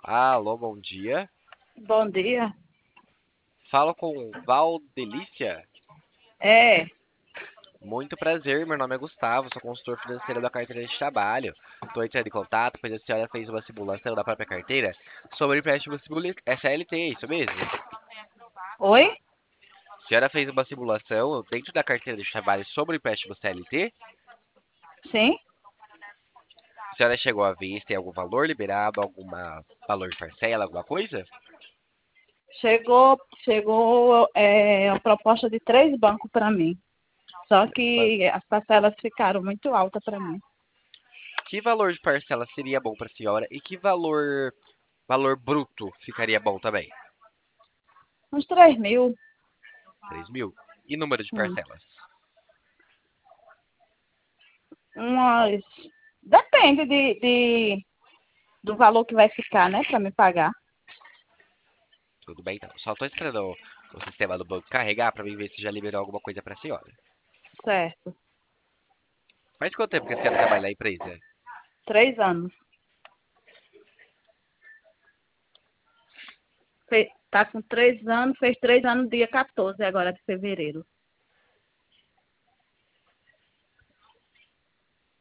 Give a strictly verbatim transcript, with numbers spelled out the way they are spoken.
Alô, bom dia. Bom dia. Falo com Valdelícia. É, Muito prazer, meu nome é Gustavo, sou consultor financeiro da carteira de trabalho. Estou entrando em contato, pois a senhora fez uma simulação da própria carteira sobre empréstimo simula- S L T, isso mesmo? oi? A senhora fez uma simulação dentro da carteira de trabalho sobre empréstimo C L T? Sim? A senhora chegou a ver se tem algum valor liberado, alguma valor de parcela, alguma coisa? Chegou, chegou é, a proposta de três bancos para mim. Só Mas que as parcelas ficaram muito altas para mim. que valor de parcela seria bom para a senhora e que valor, valor bruto ficaria bom também? Uns três mil. Três mil? E número de Hum, parcelas? umas. Depende de, de, do valor que vai ficar, né, para me pagar. Tudo bem, então. Só estou esperando o, o sistema do banco carregar para mim ver se já liberou alguma coisa para a senhora. Certo. Faz quanto tempo que a senhora trabalha na empresa? Três anos. Fe- Tá com três anos, fez três anos dia quatorze agora de fevereiro.